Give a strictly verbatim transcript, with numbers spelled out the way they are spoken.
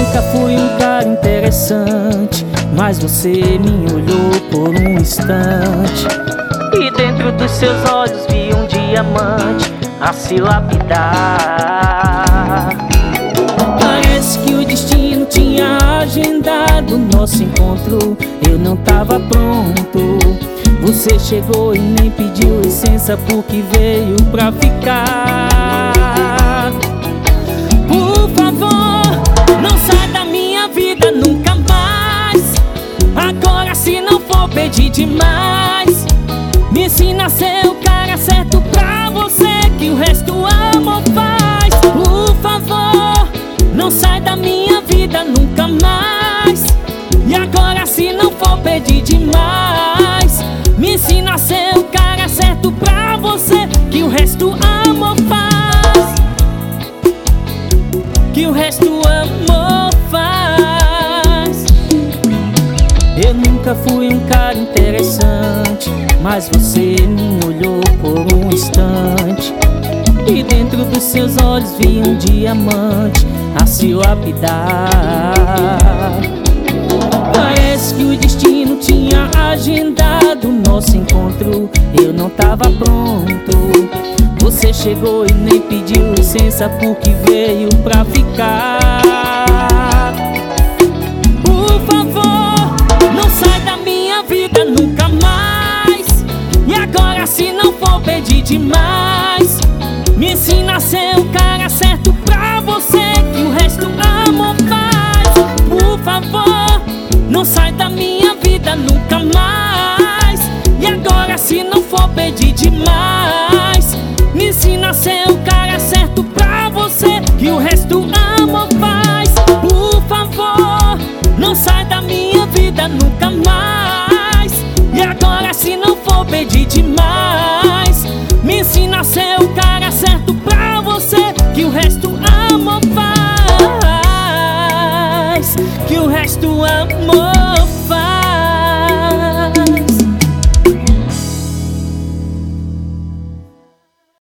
nunca fui um cara interessante, mas você me olhou por um instante, e dentro dos seus olhos vi um diamante a se lapidar. Parece que o destino tinha agendado nosso encontro. Eu não tava pronto. Você chegou e nem pediu licença porque veio pra ficar. Por favor, não sai da minha vida nunca mais. Agora, se não for pedir demais, me ensina a ser o cara certo pra você, que o resto o amor faz. Por favor, não sai da minha vida nunca mais. E agora, se não for pedir demais, me ensina a ser o cara certo pra você, que o resto amor faz. Que o resto amor faz. Eu nunca fui um cara interessante, mas você me olhou por um instante, e dentro dos seus olhos vi um diamante a se lapidar. Parece que o destino tinha agendado nosso encontro. Eu não tava pronto. Você chegou e nem pediu licença porque veio pra ficar. Por favor, não sai da minha vida nunca mais. E agora, se não for pedir demais, me ensina a ser o cara certo pra você, que o resto amor faz. Por favor, não sai da minha vida nunca mais. E agora, se não for pedir demais, me ensina a ser o cara certo pra você, que o resto amor faz. Por favor, não sai da minha vida nunca mais. E agora, se não for pedir demais, me ensina a ser o cara certo pra você, que o resto amor faz. Que o resto amor